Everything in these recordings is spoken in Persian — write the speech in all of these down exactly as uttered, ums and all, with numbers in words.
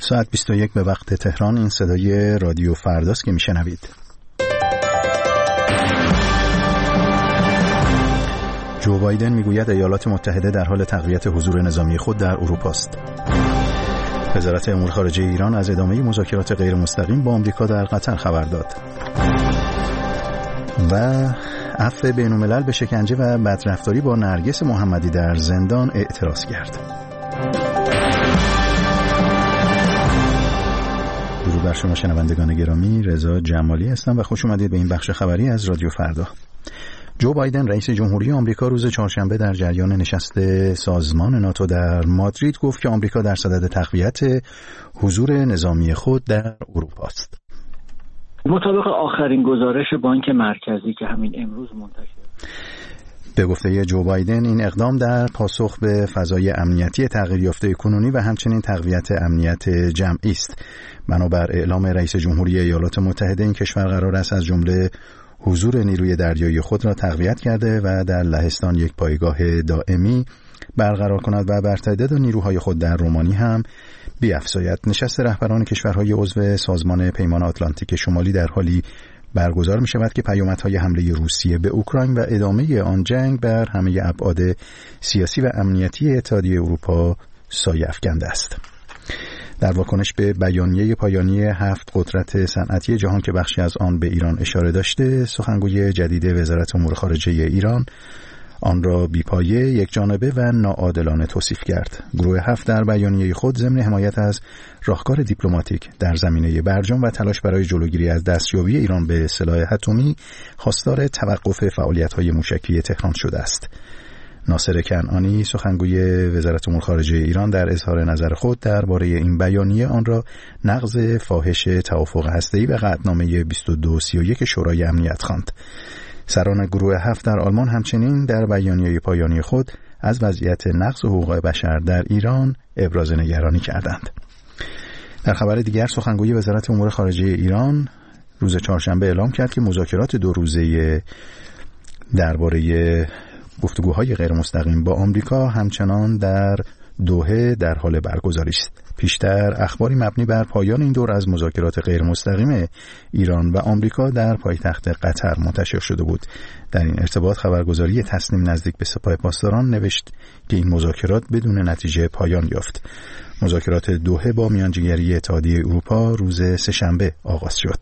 ساعت بیست و یک به وقت تهران. این صدای رادیو فرداست که میشنوید. جو بایدن میگوید ایالات متحده در حال تقویت حضور نظامی خود در اروپا است. وزارت امور خارجه ایران از ادامه مذاکرات غیر مستقیم با آمریکا در قطر خبر داد. و عفو بین‌الملل به شکنجه و بدرفتاری با نرگس محمدی در زندان اعتراض کرد. درود بر شما شنوندگان گرامی، رضا جمالی هستم و خوش اومدید به این بخش خبری از رادیو فردا. جو بایدن رئیس جمهوری آمریکا روز چهارشنبه در جریان نشست سازمان ناتو در مادرید گفت که آمریکا در صدد تقویت حضور نظامی خود در اروپا است. مطابق آخرین گزارش بانک مرکزی که همین امروز منتشر به گفته جو بایدن این اقدام در پاسخ به فضای امنیتی تغییر یافته کنونی و همچنین تقویت امنیت جمعی است. بنابر اعلام رئیس جمهوری ایالات متحده این کشور قرار است از جمله حضور نیروی دریایی خود را تقویت کرده و در لهستان یک پایگاه دائمی برقرار کند و بر تعداد نیروهای خود در رومانی هم بیفزاید. نشست رهبران کشورهای عضو سازمان پیمان آتلانتیک شمالی در حالی برگزار می شود که پیامدهای حمله روسیه به اوکراین و ادامه آن جنگ بر همه ابعاد سیاسی و امنیتی اتحادیه اروپا سایه افکنده است. در واکنش به بیانیه پایانی هفت قدرت صنعتی جهان که بخشی از آن به ایران اشاره داشته، سخنگوی جدید وزارت امور خارجه ایران آن را بی‌پایه، یک جانبه و ناعادلانه توصیف کرد. گروه هفت در بیانیه خود ضمن حمایت از راهکار دیپلماتیک در زمینه برجام و تلاش برای جلوگیری از دستیابی ایران به سلاح اتمی خواستار توقف فعالیت‌های موشکی تهران شده است. ناصر کنعانی سخنگوی وزارت امور خارجه ایران در اظهار نظر خود درباره این بیانیه آن را نقض فاحش توافق هسته‌ای و قطعنامه بیست و دو سی و یک شورای امنیت خواند. سران گروه هفت در آلمان همچنین در بیانیه پایانی خود از وضعیت نقض حقوق بشر در ایران ابراز نگرانی کردند. در خبر دیگر سخنگوی وزارت امور خارجه ایران روز چهارشنبه اعلام کرد که مذاکرات دو روزه درباره گفتگوهای غیر مستقیم با آمریکا همچنان در دوحه در حال برگزاری است. پیشتر اخباری مبنی بر پایان این دور از مذاکرات غیر مستقیم ایران و آمریکا در پایتخت قطر منتشر شده بود. در این ارتباط خبرگزاری تسنیم نزدیک به سپاه پاسداران نوشت که این مذاکرات بدون نتیجه پایان یافت. مذاکرات دوحه با میانجیگری اتحادیه اروپا روز سه‌شنبه آغاز شد.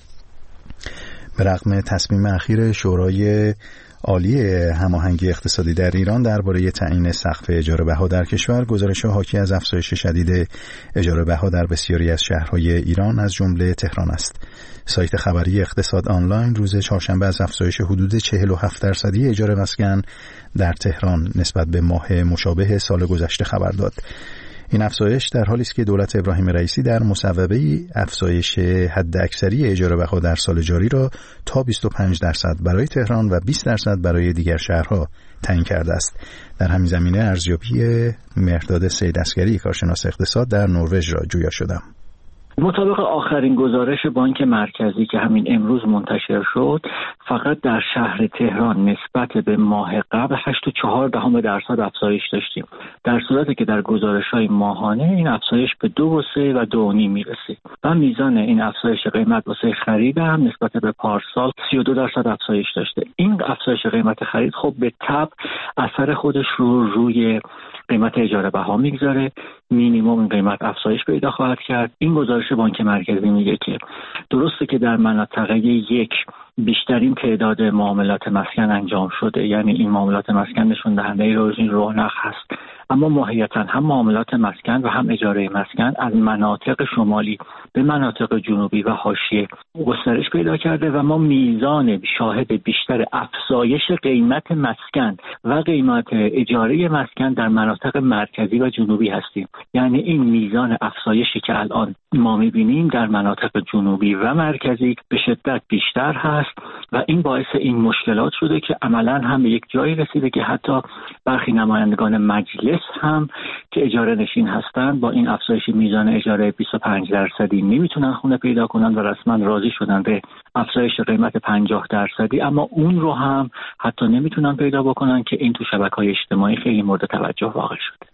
به رغم تصمیم اخیر شورای عالی هماهنگی اقتصادی در ایران درباره تعیین سقف اجاره بها در کشور، گزارش‌ها حاکی از افزایش شدید اجاره بها در بسیاری از شهرهای ایران از جمله تهران است. سایت خبری اقتصاد آنلاین روز چهارشنبه از افزایش حدود چهل و هفت درصدی اجاره مسکن در تهران نسبت به ماه مشابه سال گذشته خبر داد. این افزایش در حالی است که دولت ابراهیم رئیسی در مصوبه‌ای افزایش حداکثری اجاره بها در سال جاری را تا بیست و پنج درصد برای تهران و بیست درصد برای دیگر شهرها تعیین کرده است. در همین زمینه ارزیابی مهرداد سید عسگری کارشناس اقتصاد در نروژ را جویا شدم. مطابق آخرین گزارش بانک مرکزی که همین امروز منتشر شد، فقط در شهر تهران نسبت به ماه قبل هشت و چهار دهم درصد افزایش داشتیم، در صورتی که در گزارش‌های ماهانه این افزایش به دو و سه و دو و نیم میرسه و میزان این افزایش قیمت واسه خرید هم نسبت به پارسال سی و دو درصد افزایش داشته. این افزایش قیمت خرید خب به تبع اثر خودش رو روی قیمت اجاره بها میگذاره. مینیمم این قیمت افزایش پیدا خواهد کرد. این گزارش بانک مرکزی میگه که درسته که در مناطق یک بیشترین تعداد معاملات مسکن انجام شده، یعنی این معاملات مسکن نشون دهنده این رونق هست، اما ماهیتاً هم معاملات مسکن و هم اجاره مسکن از مناطق شمالی به مناطق جنوبی و حاشیه گسترش پیدا کرده و ما میزان شاهد بیشتر افزایش قیمت مسکن و قیمت اجاره مسکن در مناطق مرکزی و جنوبی هستیم. یعنی این میزان افزایشی که الان ما میبینیم در مناطق جنوبی و مرکزی به شدت بیشتر هست و این باعث این مشکلات شده که عملاً هم به یک جایی رسیده که حتی برخی نمایندگان مجلس هم که اجاره نشین هستند با این افزایش میزان اجاره بیست و پنج درصدی نمیتونن خونه پیدا کنن و رسما راضی شدن به افزایش قیمت پنجاه درصدی، اما اون رو هم حتی نمیتونن پیدا بکنن که این تو شبکه‌های اجتماعی خیلی مورد توجه واقع شده.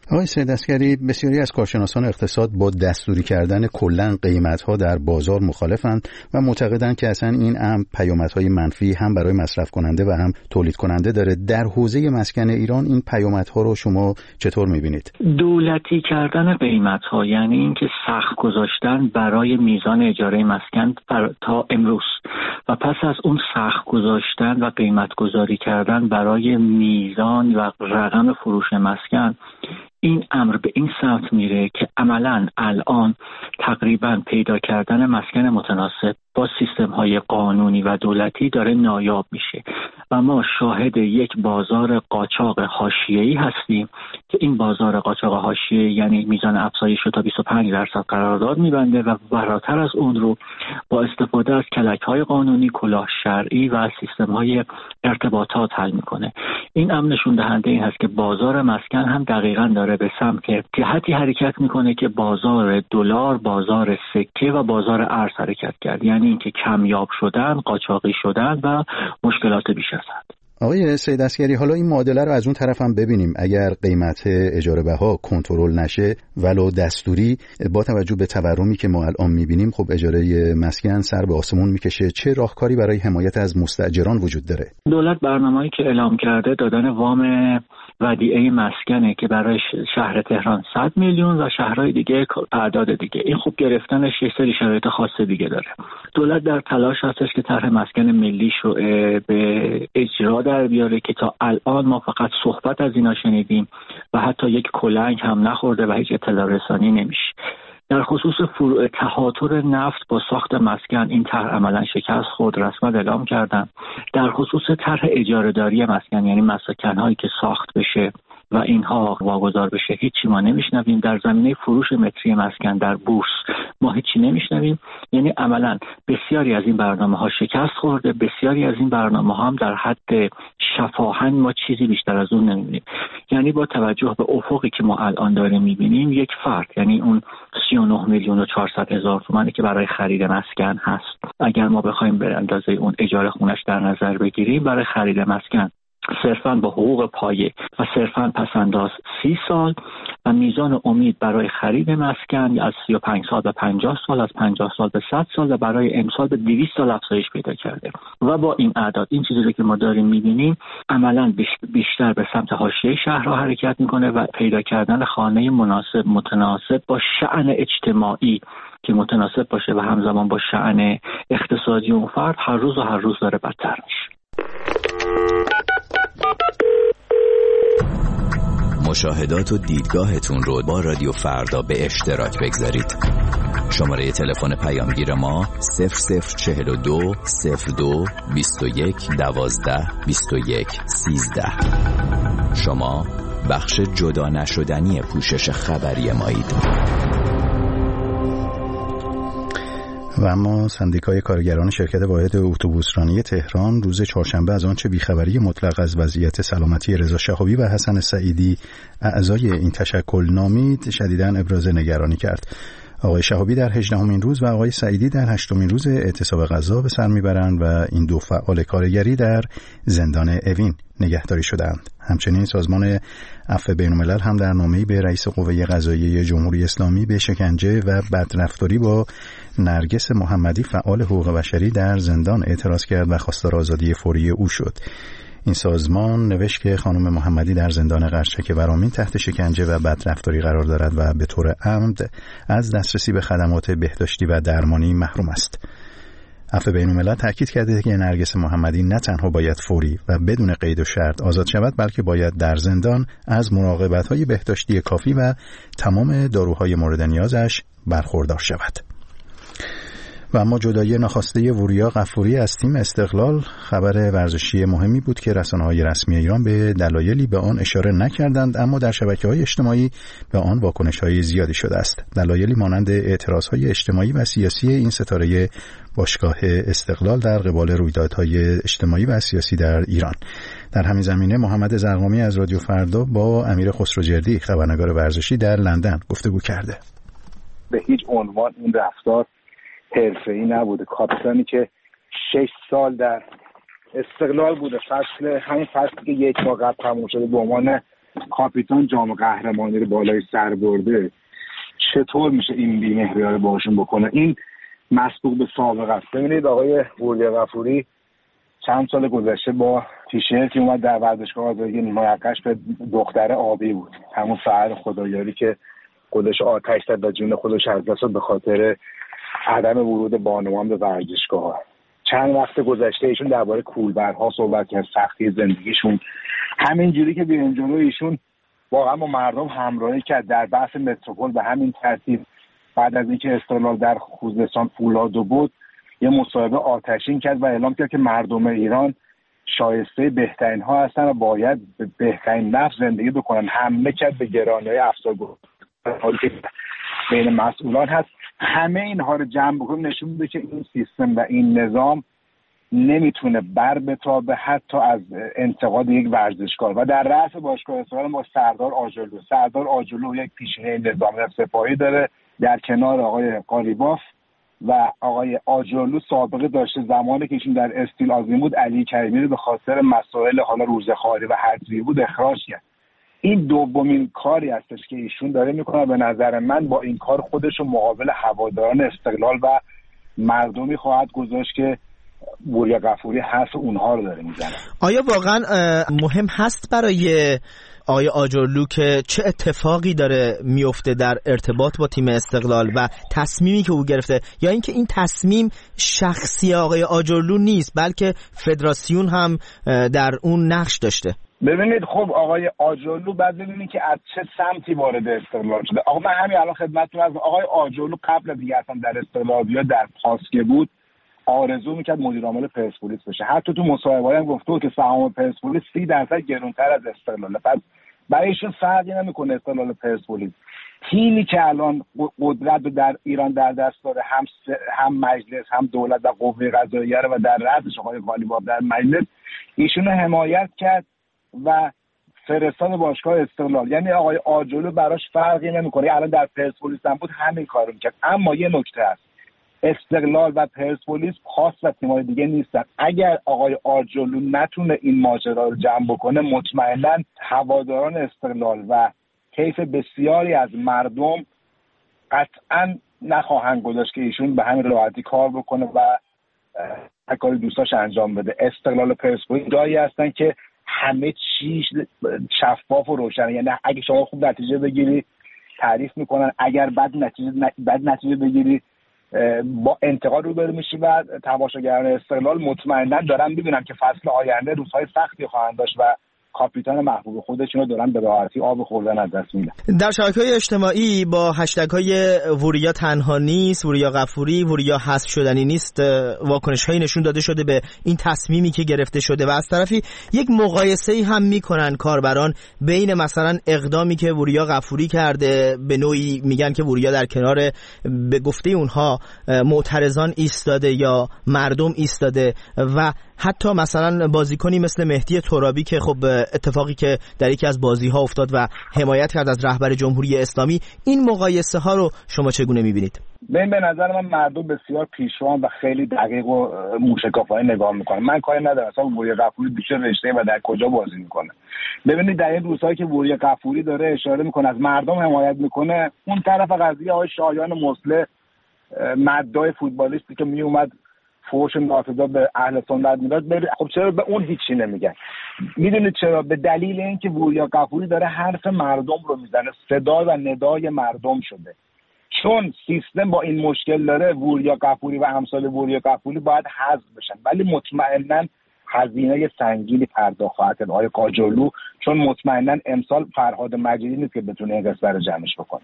آقای سید عسگری، بسیاری از کارشناسان اقتصاد با دستوری کردن کلاً قیمت‌ها در بازار مخالفند و معتقدند که اصلا این امر پیامدهای منفی هم برای مصرف کننده و هم تولید کننده داره. در حوزه مسکن ایران این پیامدها رو شما چطور می‌بینید؟ دولتی کردن قیمت‌ها یعنی اینکه سقف گذاشتن برای میزان اجاره مسکن تا امروز و پس از اون سقف گذاشتن و قیمت گذاری کردن برای میزان و رقم فروش مسکن، این امر به این سمت میره که عملاً الان تقریباً پیدا کردن مسکن متناسب با سیستم‌های قانونی و دولتی داره نایاب میشه و ما شاهد یک بازار قاچاق حاشیه‌ای هستیم که این بازار قاچاق حاشیه‌ای یعنی میزان افزایش رو تا بیست و پنج درصد قرارداد میبنده و بالاتر از اون رو با استفاده از کلک‌های قانونی، کلاه شرعی و سیستم‌های ارتباطات حل میکنه. این امر نشون دهنده این هست که بازار مسکن هم دقیقاً داره به سمت جهتی حرکت میکنه که بازار دلار، بازار سکه و بازار ارز حرکت کرد، یعنی اینکه کمیاب شدن، قاچاقی شدن و مشکلات بیش از حد. آقای سید عسگری، حالا این معادله رو از اون طرف هم ببینیم. اگر قیمت اجاره بها کنترل نشه ولو دستوری، با توجه به تورمی که ما الان میبینیم، خب اجاره مسکن سر به آسمون میکشه. چه راهکاری برای حمایت از مستاجران وجود داره؟ دولت برنامه‌ای که اعلام کرده دادن وام ودیعه مسکنه که برای شهر تهران صد میلیون و شهرهای دیگه اعداد دیگه. این خوب گرفتنش یه سری شرایط خاص دیگه داره. دولت در تلاش هستش که طرح مسکن ملیش رو به اجرا در بیاره که تا الان ما فقط صحبت از اینا شنیدیم و حتی یک کلنگ هم نخورده و هیچ اطلاع رسانی نمیشه. در خصوص فرو... تهاتر نفت با ساخت مسکن، این طرح عملا شکست خورد، رسما اعلام کردن. در خصوص طرح اجاره داری مسکن، یعنی مسکن هایی که ساخت بشه و اینها واگذار بشه، هیچی ما نمیشنویم. در زمینه فروش متری مسکن در بورس ما هیچی نمیشنویم. یعنی عملا بسیاری از این برنامه ها شکست خورده، بسیاری از این برنامه ها هم در حد شفاهن ما چیزی بیشتر از اون نمیبینیم. یعنی با توجه به افقی که ما الان داریم میبینیم، یک فرد، یعنی اون سی و نه میلیون و چهارصد هزار تومانی که برای خرید مسکن هست، اگر ما بخوایم به اندازه اون اجاره خونش در نظر بگیریم، برای خرید مسکن صرفاً با حقوق پایه و صرفاً پسنداز سی سال و میزان امید برای خرید مسکن از سی و پنج سال به پنجاه سال، از پنجاه سال به صد سال و برای امسال به دویست سال افزایش پیدا کرده. و با این اعداد، این چیزی که ما داریم می‌بینیم، عملاً بیشتر به سمت حاشیه شهرها حرکت می‌کنه و پیدا کردن خانه مناسب متناسب با شأن اجتماعی که متناسب باشه و همزمان با شأن اقتصادی اون فرد هر روز و هر روز داره بدتر میشه. مشاهدات و دیدگاهتون رو با رادیو فردا به اشتراک بگذارید. شماره تلفن پیامگیر ما صفر صفر چهل و دو صفر دو بیست و یک دوازده بیست و یک سیزده. شما بخش جدا نشدنی پوشش خبری مایید. و اما سندیکای کارگران شرکت واحد اتوبوسرانی تهران روز چهارشنبه از آنچه بیخبری مطلق از وضعیت سلامتی رضا شهابی و حسن سعیدی اعضای این تشکل نامید شدیداً ابراز نگرانی کرد. آقای شهابی در هجدهمین روز و آقای سعیدی در هشتمین روز اعتصاب غذا به سر میبرند و این دو فعال کارگری در زندان اوین نگهداری شدند. همچنین سازمان عفو بین‌الملل هم در نامه‌ای به رئیس قوه قضاییه جمهوری اسلامی به شکنجه و بدرفتاری با نرگس محمدی فعال حقوق بشری در زندان اعتراض کرد و خواستار آزادی فوری او شد. این سازمان نوشت که خانم محمدی در زندان قرچک ورامین تحت شکنجه و بدرفتاری قرار دارد و به طور عمد از دسترسی به خدمات بهداشتی و درمانی محروم است. عفو بین‌الملل تاکید کرده که نرگس محمدی نه تنها باید فوری و بدون قید و شرط آزاد شود، بلکه باید در زندان از مراقبت‌های بهداشتی کافی و تمام داروهای مورد نیازش برخوردار شود. و اما جدایی ناخواسته وریا غفوری از تیم استقلال خبر ورزشی مهمی بود که رسانه‌های رسمی ایران به دلایلی به آن اشاره نکردند، اما در شبکه‌های اجتماعی به آن واکنش‌های زیادی شده است. دلایلی مانند اعتراض‌های اجتماعی و سیاسی این ستاره باشگاه استقلال در قبال رویدادهای اجتماعی و سیاسی در ایران. در همین زمینه محمد زرقامی از رادیو فردا با امیر خسروجردی خبرنگار ورزشی در لندن گفتگو کرده. به هیچ عنوان این رفتار حرفه‌ای نبوده. کاپیتانی که شش سال در استقلال بوده، فصل همین فصلی که یک ماه قبل تموم شده به عنوان کاپیتان جام قهرمانی رو بالای سر برده، چطور میشه این بی‌مهری رو باشون بکنه؟ این مسبوق به سابقه است. ببینید آقای وریا غفوری چند سال گذشته با تیشرتی اومد در ورزشگاه آزادی نیمه‌یقه‌اش به دختر آبی بود، همون سحر خدایاری که خودش آتش زد و جون خودش از دست داد به خاطر عدم ورود بانوان به ورزشگاه. چند وقت گذشته ایشون درباره کولبرها صحبت کرد، سختی زندگیشون. همینجوری که بیرون جلو ایشون واقعا با مردم همراهی کرد در بحث متروپول به همین ترتیب. بعد از اینکه استقلال در خوزستان فولادو بود یه مصاحبه آتشین کرد و اعلام کرد که مردم ایران شایسته بهترین ها هستن و باید به بهترین نفس زندگی بکنن. حمله کرد به گرانی‌های افسانه‌گونه که بین مسئولان هست. همه اینها رو جمع بکنیم نشون میده که این سیستم و این نظام نمیتونه بر بتابه حتی از انتقاد یک ورزشکار. و در رأس باشگاه استقلال ما سردار آجرلو سردار آجرلو یک پیشینه نظامی سپاهی داره، در کنار آقای قالیباف و آقای آجرلو سابقه داشته زمانی که ایشون در استیل آزمین بود علی کریمی رو به خاطر مسائل حالا روزخواری و حجزی بود اخراج کرد. این دومین کاری هستش که ایشون داره میکنه. به نظر من با این کار خودش رو مقابل هواداران استقلال و مردمی خواهد گذاشت که وریا غفوری حرف اونها رو داره میزنه. آیا واقعا مهم هست برای آقای آجرلو که چه اتفاقی داره میفته در ارتباط با تیم استقلال و تصمیمی که او گرفته، یا اینکه این تصمیم شخصی آقای آجرلو نیست بلکه فدراسیون هم در اون نقش داشته؟ ببینید خب آقای آجرلو بعد ببینید که از چه سمتی وارد استقلال شده. آقا من همین الان خدمتتون از آقای آجرلو قبل از دیگه اصلا در استقلال یا در پاسکه بود آرزو میکرد مدیر عامل پرسپولیس بشه. حتی تو مصاحبه‌ای هم گفته بود که سهام پرسپولیس سی درصد گرانتر از استقلاله. پس برایشون فرقی نمیکنه استقلال پرسپولیس. تیمی که الان قدرت در ایران در دست داره، هم هم مجلس هم دولت و قوه قضاییه و در رأسش آقای قالیباف در مجلس، ایشون رو حمایت کرد و فرستاد باشگاه استقلال. یعنی آقای آجرلو براش فرقی نمیکنه. الان در پرسپولیس هم بود همین کارو میکرد. اما یه نکته هست، استقلال و پرسپولیس پاس و تیم‌های دیگه نیستن. اگر آقای آجرلو نتونه این ماجرا رو جمع بکنه مطمئنا هواداران استقلال و کیف بسیاری از مردم قطعا نخواهند گذاشت که ایشون به همین راحتی کار بکنه و هر کاری دوستاش انجام بده. استقلال و پرسپولیس جایی هستن که همه چیز شفاف و روشنه. یعنی اگه شما خوب نتیجه بگیری تعریف میکنن، اگر بد نتیجه بد نتیجه بگیری با انتقاد روبرو میشی. و تماشاگران استقلال مطمئنا دارن میبینن که فصل آینده روزهای سختی خواهند داشت و کاپیتان محبوب خودشونو دارن به راحتی آب خوردن از دست میدن. در شبکه‌های اجتماعی با هشتگ‌های وریا تنها نیست، وریا غفوری، وریا حذف شدنی نیست، واکنش‌هایی نشون داده شده به این تصمیمی که گرفته شده و از طرفی یک مقایسه‌ای هم میکنن کاربران بین مثلا اقدامی که وریا غفوری کرده، به نوعی میگن که وریا در کنار به گفته اونها معترضان ایستاده یا مردم ایستاده، و حتی مثلا بازیکنی مثل مهدی ترابی که خب اتفاقی که در یکی از بازی‌ها افتاد و حمایت کرد از رهبر جمهوری اسلامی. این مقایسه ها رو شما چگونه می‌بینید؟ من به نظر من مردم بسیار پیشروان و خیلی دقیق و موشکافانه نگاه میکنن. من کاری ندارم اصلا وریا غفوری بیشتر رشته و در کجا بازی میکنه. ببینید در این روزهایی که وریا غفوری داره اشاره میکنه از مردم حمایت میکنه، اون طرف قضیه آقای شایان مصلح مدعای فوتبالیستی که میومد فوش ناصدا به اهل سنت میداد، خب چرا به اون هیچی نمیگن؟ میدونید چرا؟ به دلیل اینکه وریا غفوری داره حرف مردم رو میزنه، صدا و ندای مردم شده. چون سیستم با این مشکل داره، وریا غفوری و امثال وریا غفوری باید حذف بشن، ولی مطمئنا هزینه سنگینی پرداخت خواهد کرد آقای آجرلو، چون مطمئنا امسال فرهاد مجیدی نیست که بتونه این قصه رو جمعش بکنه.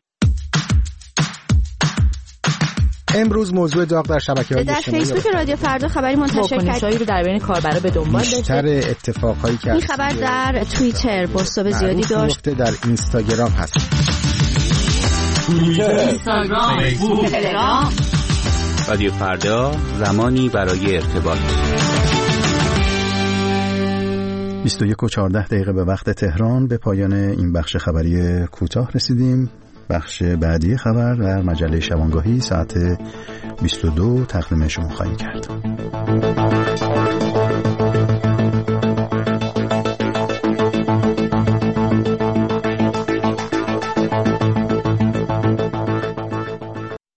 امروز موضوع داغ در شبکه‌های اجتماعی در فیسبوک رادیو فردا خبری منتشر کرد رو در بین کاربرا به دنبال داشته. بیشتر اتفاقایی که این خبر در توییتر پست‌های زیادی داشت، در اینستاگرام هست. اینستاگرام، فیسبوک، تلگرام. رادیو فردا، زمانی برای ارتباط. بیست و یک و چهارده دقیقه به وقت تهران به پایان این بخش خبری کوتاه رسیدیم. بخش بعدی خبر در مجله شبانگاهی ساعت بیست و دو تقدیم شما خواهیم کرد.